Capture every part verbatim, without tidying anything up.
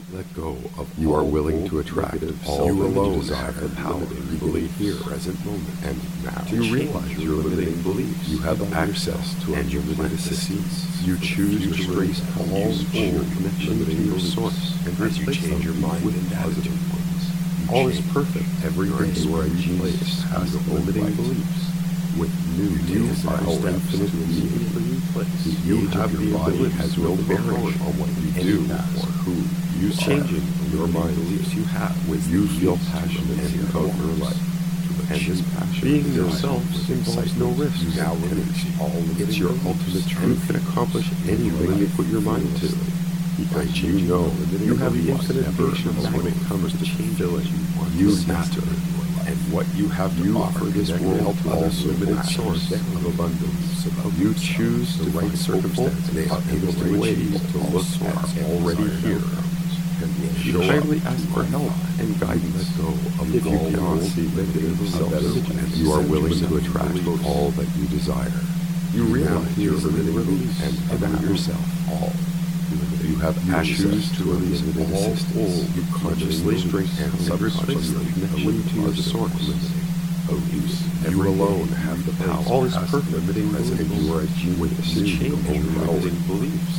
Let go of you are willing to attract all you alone have the power to believe here, present moment, and now. Do you realize your limiting beliefs? You have access to unlimited assistance. You choose to erase all old connection to your source and replace them your mind with positive ones. All is perfect. Every day you are a genius has limiting beliefs. With new you are all infinite being for you place. You have the ability has no bearing on what you do or who you changing your mind beliefs you have with you feel passionate and about your life. And this passion being yourself involves no risk. You now release all it's your ultimate truth. You can accomplish anything you put your mind to. Because you know you have the infinite patience when it comes to fulfilling you master. And what you have to offer this world also limited source of abundance. You choose the right circumstances they are able to ways to look at already here. You kindly ask for help and guidance. Let go of if you cannot see negative self-image, you are willing to attract all that you desire. You realize your limiting release and about yourself all. You have access to release all old, you consciously drink and subconsciously connection to your source. You alone have the power. All is perfect, limiting present, and you are a genius to change your limiting beliefs.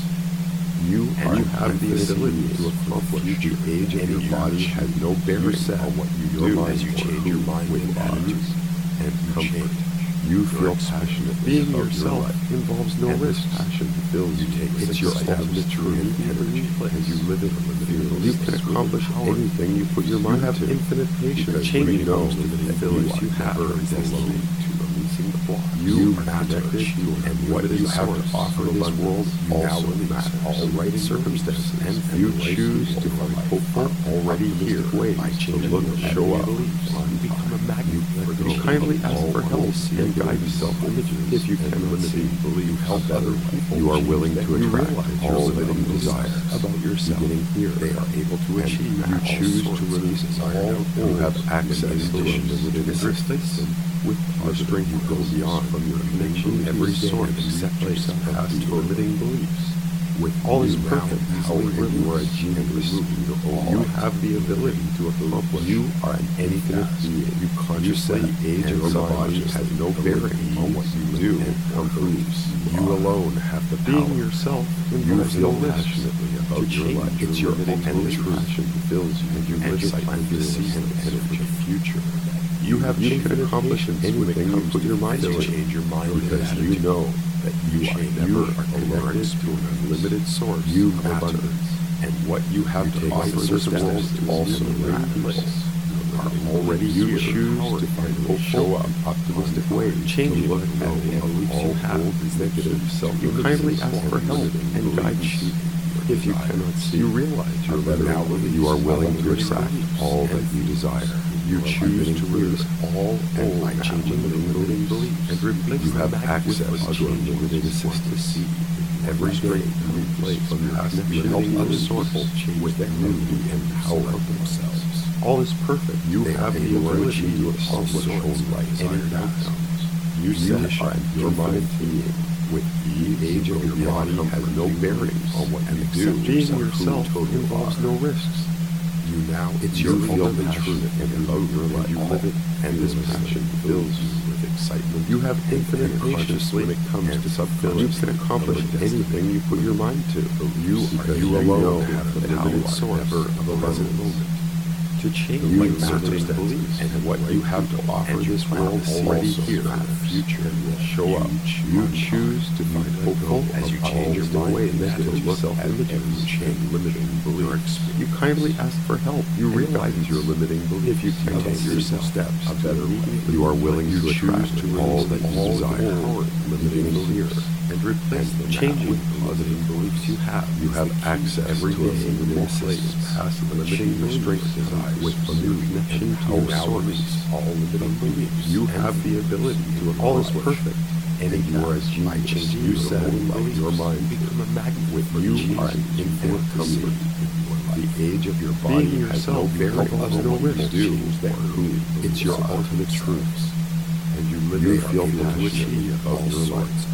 You and you have the ability to accomplish. The age of your body has no bearing on what you do as you change your mind with attitudes and comfort. You feel passionate. Being yourself your involves no and risk. Passion fills you. Take it's your ultimate truth and energy as you live it. You can accomplish anything you put your mind to. You have infinite patience. Changing those to the abilities you have are destiny to releasing the block. You matter, and what you have to offer this world also match all right circumstances, and you choose to find hopeful already here by changing look, show up, become a magnet. You kindly ask for help and guide self-image if you can limiting believe help other people. You are willing to attract all that you desire about yourself. Beginning here, they are able to achieve. You choose to release all. You have access to unlimited assistance. With our strength, you go beyond from your connection. Every source accept yourself past your limiting beliefs. With all is perfect, power, you are a genius. You have the ability to accomplish. You are an infinite being. You consciously age of your body has no bearing on what you do and accomplish. You alone have the power. Being yourself, you feel passionately about your life. It's your ultimate passion fills you, and you live by the season and for the future. You have you can accomplish anything you put your mind to. Change your mind because you know that you are never are connected to an unlimited source. You matter, and what you have to offer this world also matters. Are already you choose to find hope, show up optimistic ways, change look at the beliefs you have, negative self. You kindly ask for help and guidance. If you cannot see, you realize you're now you are willing to attract all that you desire. You choose to release all and by changing the limiting beliefs and replace you have access to unlimited assistance. Every strength you replace from your past to help other sources with that unity and power of themselves. All is perfect. You they have the ability to accomplish any outcomes. You set your mind being with the age of your body has no bearing on what you do. Being yourself involves no risks. You now, it's your ultimate truth and about your life. You live it, and this passion fills you with excitement. You have infinite patience when it comes to subconscious. You can accomplish anything you put your mind to. You, you alone have the limited source of a present moment. To change you circumstances and what you have to offer this world already here in the future will show up. You choose to find hopeful as you change your mind and to look at every change limiting beliefs. You kindly ask for help. You realize your limiting belief. If you can take yourself steps, a better life. You are willing to attract to all that you desire. Limiting beliefs and replace them changing positive beliefs you have. You have access every day in the place past limiting restraints desire with a new connection to your source. All limiting beliefs. You have the ability to all is perfect. And you are a genius. You said your mind become a magnet with you are an infinite comfort. The age of your body has no bearing on no risk. Do that who it's your ultimate truths. And you live you feel passionate about your life.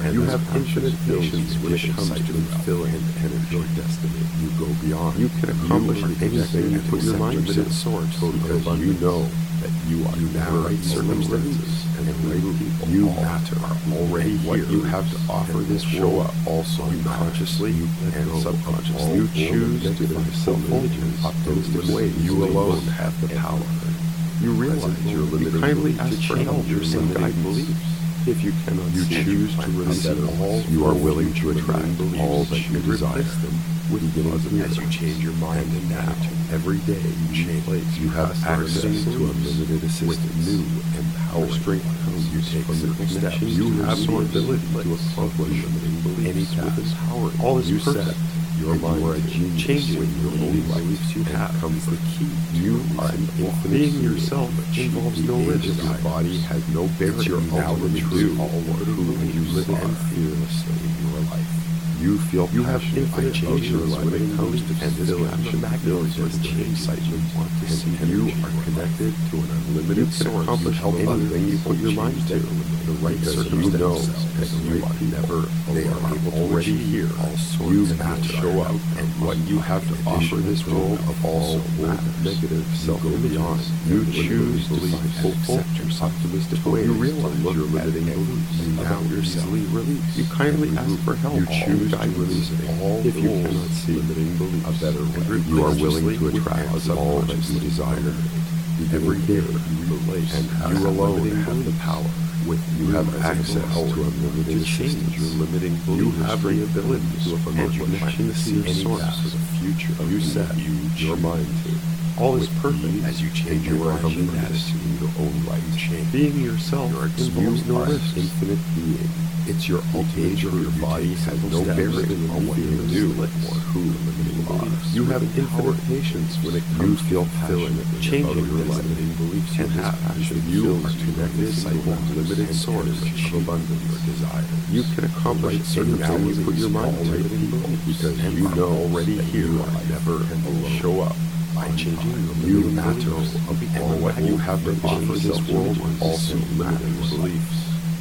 and you have infinite patience when it comes to fulfilling and energy your destiny. You go beyond. You can accomplish anything you put your mind to, because you know that you are now right circumstances and right people. You matter are already here. What you have to offer this world also unconsciously and subconsciously. You choose to find self-fulfillment optimistic ways. You alone have the power. You realize you're limited. Kindly ask for help. Your guidance beliefs. If you cannot, you choose to release all. You are willing to attract all that you desire. Them with beginning as you change your mind and attitude. Every day you change place. You have access to unlimited assistance with new empowering strength. You take simple steps. You have the ability to accomplish any task with empowering. All is perfect. Your mind you are a genius. Changing your own beliefs you have comes the key. You are an infinite. Being yourself involves no risk. Your body has no barrier. It's your ultimate truth. All who you live in fearlessly in your life. You feel you have infinite emotions when it comes to fulfilling the magnificence and excitement. And, and you are connected to an unlimited source. Accomplish anything you put your mind to. The right circumstances. You know that you are never alone. They are already here. You have to show up, and what you have to offer this world of all negative self-beyond. You choose to be hopeful, optimistic ways. You realize you're limiting beliefs. You now easily release. You kindly ask for help. You choose to release all if you cannot see a better way. You are willing to attract all that you desire. Every day you relate, and you alone have the power. With you have access to unlimited assistance. Your limiting beliefs. You have the ability to accomplish connection to any task for the future. You set your mind to. All is perfect as you change your mind and attitude in your own right. Change. Being yourself involves no risk. Infinite being. It's your ultimate truth. Your body has no bearing on what you do or who you are. You have infinite patience when it comes to fulfilling changing your limiting beliefs and have passion. You are connected to a limited source of abundance or desire. You can accomplish certain things you put your mind to people because you know already here are never alone. Show up. By changing your matter of all what you have to offer this world also matters beliefs.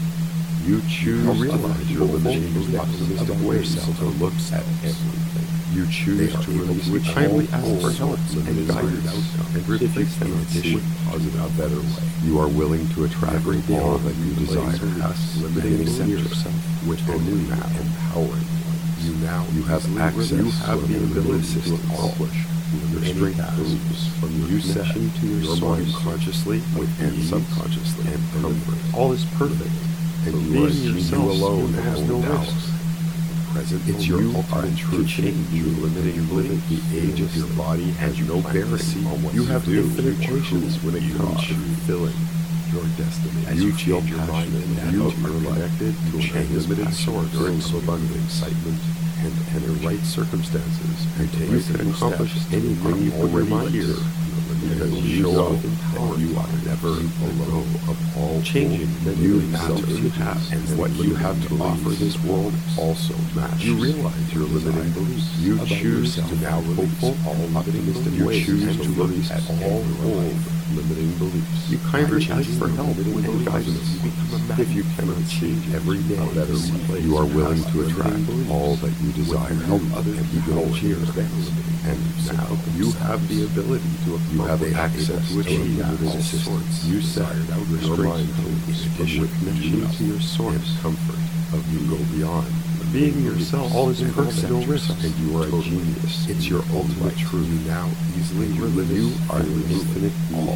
You choose to realize your limiting optimistic ways to look at everything. You choose to release which kindly ask for help and guidance and replace them with positive a better way. You are willing to attract all that you desire. Limiting accept yourself with a new empowering. You now you have access. You have the ability to accomplish. Your strength beliefs from your connection to your mind consciously and subconsciously and comfort. All is perfect. And you, being yourself, you alone has no doubts. Present, it's your ultimate true change. You limiting belief. The age of your body has no bearing on what you have. Infinite patience when it comes to fulfilling your destiny. As you feel your mind and you are connected to an unlimited source of abundant excitement and, and the right circumstances. And you can accomplish anything you put your mind to. Because you know that you are never alone of all changing you matter you have and what you have to offer this world also matters. You realize your limiting beliefs. You choose to now hopeful, all optimistic you ways choose to release at all old limiting beliefs. You kindly ask for help and guidance. If you cannot see every day a better way, you are willing to attract all that you desire. Help other people here. And now you have the ability to you have access to achieve all sorts. You set your mind to your connection to your source comfort of you go beyond. Being yourself, all is perfect, no risk, and you are a genius. It's your ultimate truth. You now easily live. You are the infinite all.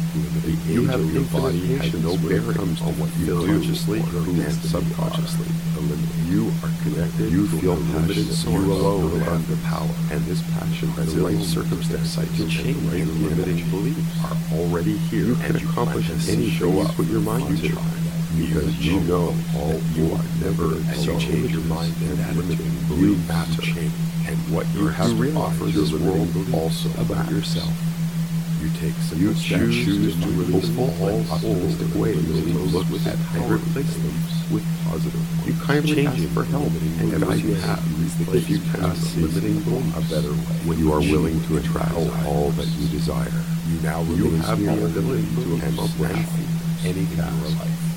You have your body has no bearing on what you do consciously and subconsciously. You are connected. You feel passion. You alone have the power, and this passion has the right circumstance to change. Right limiting beliefs are already here. You can accomplish anything you put your mind to. Because you know all you are never as you change your mind and attitude. You matter, and what you have to offer this world also about yourself. You take you choose, choose to release all optimistic ways to look at and replace them with positive. You kindly ask for help and advice you have. If you cannot see a better way, when you are willing to attract all that you desire, you now you have the ability to accomplish any task.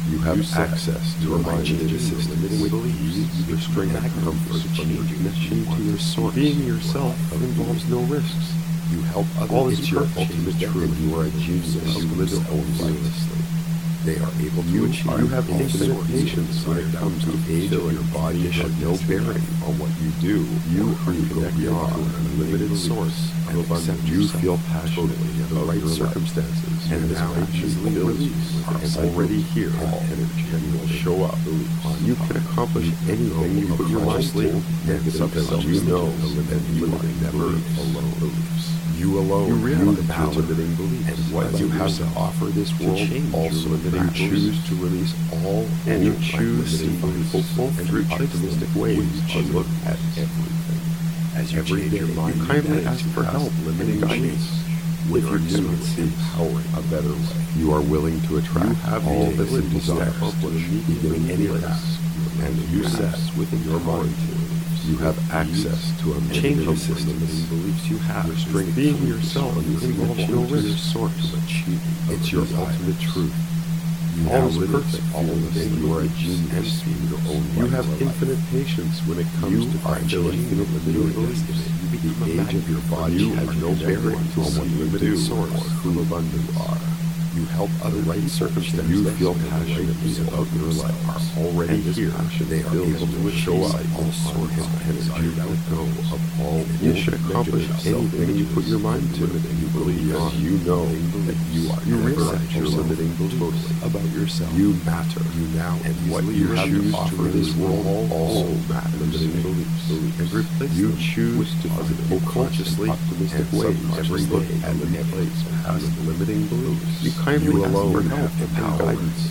You have You said access to you a are mind changing assistance limiting with beliefs. ease, your strength, and comfort from your connection to your source. Being yourself involves no risks. You help others. All is It's your perfect. ultimate truth. And you are a genius. You live it fearlessly. They are able to You achieve. are You have all infinite sorts patience of when it comes to the age of your body has no bearing on what you do. You are connected to an unlimited source and accept you feel passionately in the right circumstances and now easily release are already here and will show up. You can accomplish anything you put your mind to, and because you know that you are never alone. You alone You realize have the power limiting beliefs, and what you have to offer this world also you choose to release all and you old choose to limiting be beliefs hopeful and through optimistic ways to look at everything. As you Every change day, your mind, you kindly you ask for help, limiting and beliefs. guidance. With If your you limits do, empowering a better way, you are willing to attract You have all the that you ability to desire, accomplish beginning any place. task, and you set within your mind. You have access to a Change limited of systems. limiting beliefs you have. Your strength Being comes yourself from your involves connection no to your risk. source to achieve. It's your ultimate truth. You All now is live perfect. all of this. You are a genius in your own You right. have infinite patience when it comes You to are fulfilling infinite your beliefs. destiny. You The become a age of magnet. your body You has are no connected bearing to on what you you do do source or who abundant you are. You help other right circumstances. You feel passionately about your life are already here. They are able to show up all sorts of energy. You let go of all. You should accomplish anything you put your mind to. You believe because you know that you are. You realize your limiting beliefs about yourself. You matter. You now and what you choose to offer this world also matters. Limiting beliefs and replace you choose to positive, consciously, optimistic ways every day and replace past limiting beliefs. You kindly you alone have the power.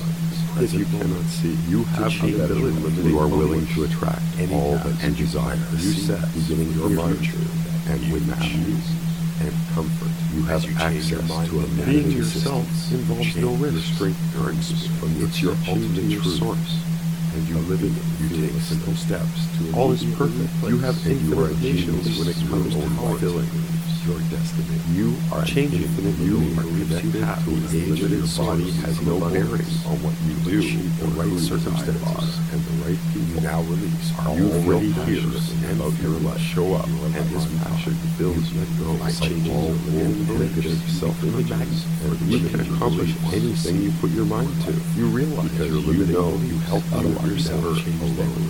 If you cannot see, you have the ability. You are willing to attract all that you desire. You set beginning your mind and with ease and comfort. You have access to a Being yourself involves no risk. Strength earns from it's your ultimate truth. Source. And you live in it. You take simple steps to all is perfect. You have infinite patience when it comes to fulfilling your destiny. You are changing. You are connected to the age of your body has no bearing on what you do, the right circumstances, and the right people. You now release are you already here and about your life. Show up, and this passion fills you go by changing all negative self-images. And you can accomplish anything you put your mind to. You realize because you know you help others yourself alone.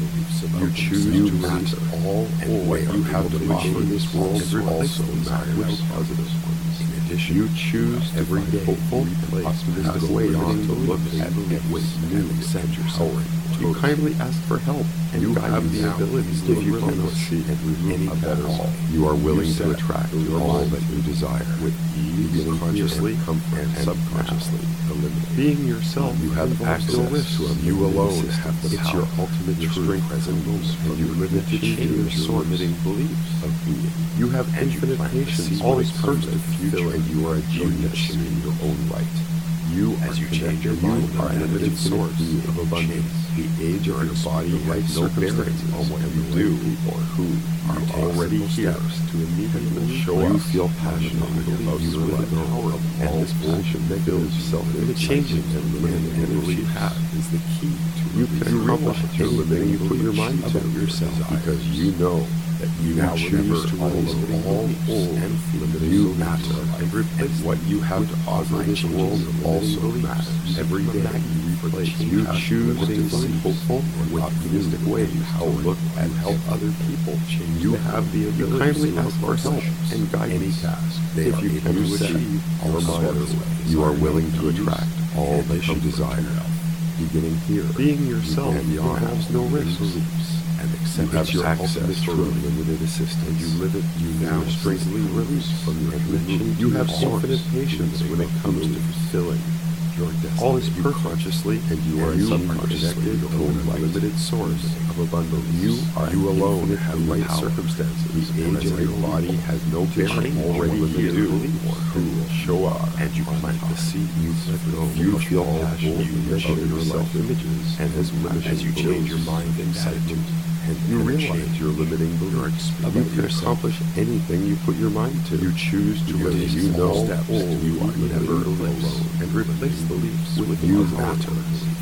You choose you to master all and what you have to offer this world also matters positive ones. In addition, you choose every day hopeful, optimistic way on to look at with new accept yourself. You kindly ask for help, and you have the ability to if you cannot see and any better all. You are willing to attract all that you desire with ease, consciously and subconsciously. Being yourself, you have access to a you alone have the power. It's your ultimate truth present moment, and you live it to change your limiting beliefs of being. You have infinite patience. All is perfect, future, and you are a genius in your own right. You, as you change your mind, are an limited source of abundance. The age of your body has no bearing on what you do or who are already here to immediately show up. You feel passionately about your life, and this passion builds self-image. Changing and limiting energy you have is the key to you can accomplish anything you put your mind to yourself because you know that you now choose to release all old and limiting you matter and replace what you have to offer this world also matters. Every day you replace you choose to see hopeful with optimistic ways to look and help other people change. You have the ability kindly ask for help and guide any task. If you can achieve your mind, you are willing to attract all that you desire. Beginning here, being yourself involves no risks. And accept you have your access to unlimited assistance. You live it, you now strangely release from your connection. You have infinite patience when it comes to fulfilling your destiny. All is perfect consciously, and you are subconsciously to a limited source of abundance. You are you alone have right circumstances. The age of your body has no bearing already here or who will show up, and you plant the seed. You let go. You feel passionate about your self-images, and as as you change your mind and attitude. And you realize your limiting beliefs. You can accomplish anything you put your mind to. You choose to release you know steps. You are never alone. And replace beliefs with you matter.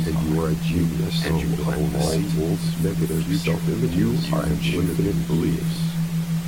and you are a genius, and you plant all false negative self-image. You are an infinite beliefs.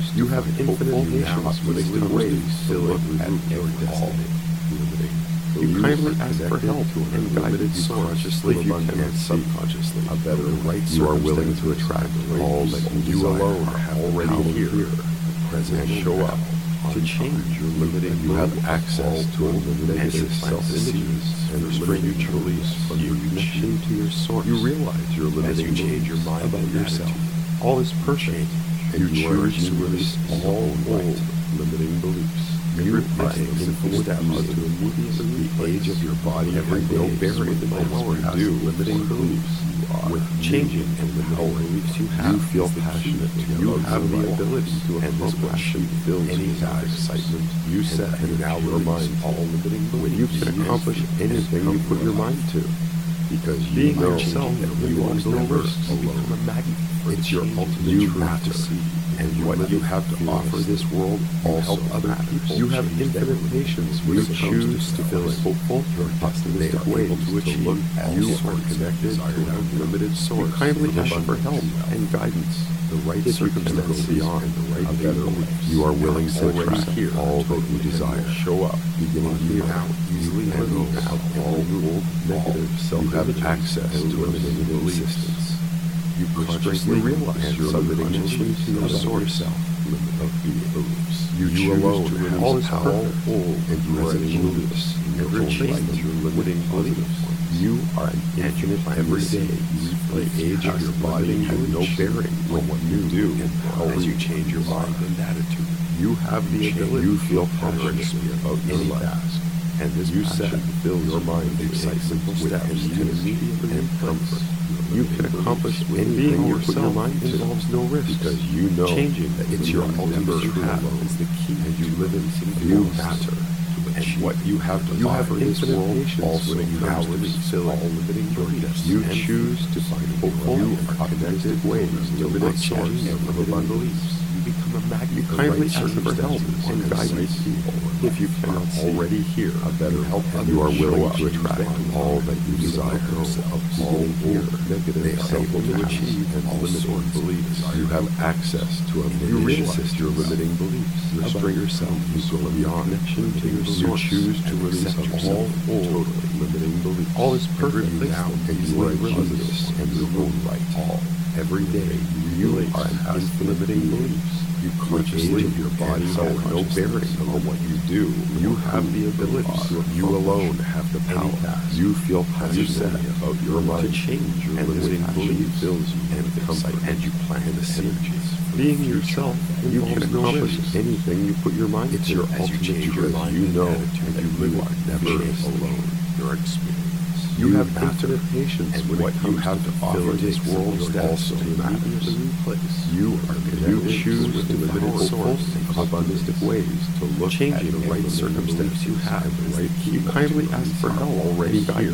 used You to have find infinite hopeful nations nations with easily ways ways to to look look at at your your destiny, destiny, limiting You kindly ask for help and guidance consciously if you cannot subconsciously. A better right you are willing to attract all that you, you alone are already here, present, and show up to change your limiting. You have access to unlimited self-images and spiritually from your connection to your source. You realize your limiting. As you change your mind about yourself, all is perfect, and you choose to release all old limiting beliefs. You are an infinite step to immediately the age of your body has no bearing on what you do. Limiting beliefs with changing and the power beliefs you have. You feel passionate. You have the ability to accomplish any excitement you set, and now your mind all limiting beliefs. When you can accomplish anything you put your mind to, because you know yourself that you are no risk alone. It's your ultimate truth to see. And what you have to offer this world also help other people. You have infinite patience. You choose to feel hopeful or optimistic ways to achieve. You are connected to an unlimited source. You kindly ask for help and guidance. The right circumstances beyond the right a better way. You are willing to attract all that you desire. Show up, beginning here now, easily and out all old negative self. You have access to a limited existence. You consciously realize your limiting connection to your source self limit of beliefs. You, you alone have all power, and you are beliefs. Never change your limiting beliefs. You are an infinite every day. The age of your body has no bearing on what you do as you change your mind and attitude. You have the ability. You feel passionate about any task, and this you set fills your mind with excitement with immediate and comfort. You can accomplish anything you put your mind to. Involves no risk because you know changing that it's your ultimate truth is the key. And you live in you matter. And what you have to you offer have this world also now fill all limiting beliefs. You choose to find hopeful and connected ways to limit source of abundant beliefs. You become a magnet. You kindly ask for help and guidance. If you cannot already hear a better help, you are willing to attract all that you desire. All here, negative self to achieve and limiting beliefs. You have access to a you system. Your limiting beliefs. Restrain yourself. You go beyond connection to your source. You choose to release all old limiting beliefs. All is perfect now, and you are Jesus and your own right. All every day you are an infinite limiting beliefs. You consciously of your body has no bearing on what you do. You have the ability to. You alone have the power. You feel passionate about your mind to change your limiting beliefs fills you and comfort, and you plant the synergies. Being yourself, you can accomplish anything you put your mind to. It's your ultimate truth. You know that you are never alone. Your experience. You have infinite patience and what you have to offer this world also matters. You are you choose with the limited source of abundant ways to look changing the right circumstances you have. Right, you kindly ask for help already here.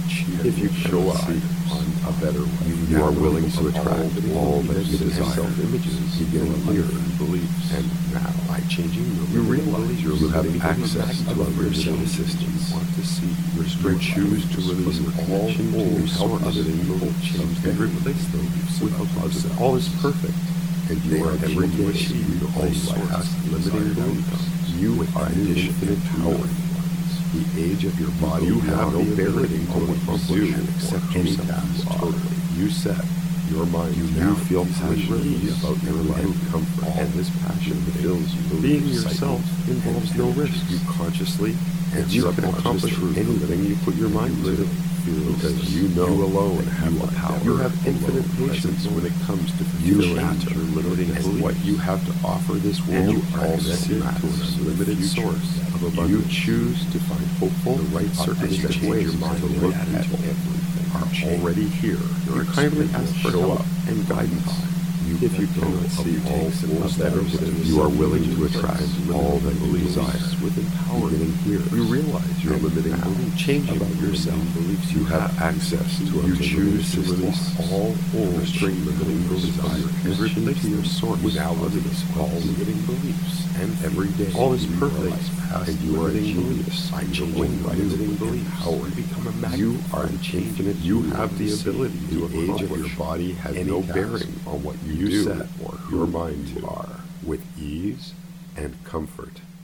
If you show up on a better way, you are willing to attract all that you desire. Self-images beginning here beliefs, and now by changing you realize you have access to unlimited assistance. Want to see you choose to release all old help other than evil change and replace them with positive. All is perfect, and you are every day achieve all source limiting beliefs. You are an infinite power. The age of your body you have no bearing on what you do except any task totally. You set your mind. You now feel passionate about your life comfort, and this passion fills you. Being yourself involves no risk. You consciously and you can accomplish anything you put your mind to. Because you know you alone have the power. You have infinite patience when it comes to you matter your limiting and what you have to offer this world. You all see to a limited source of abundance. You choose to find hopeful, the right circumstances ways to look at everything are already here. You kindly ask for help and guidance. You if you cannot see all of that you are willing to attract all that you desire within power here. You realize your limiting beliefs changing about yourself. Beliefs you have access to. You choose to release all old restraint limiting beliefs and replace your source without release all limiting beliefs. And every day all is perfect, and you are a genius. I changing limiting beliefs. Power become a magnet. You are infinite. You have the ability. The age of your body has no bearing on what you you do set or your mind to are with ease and comfort.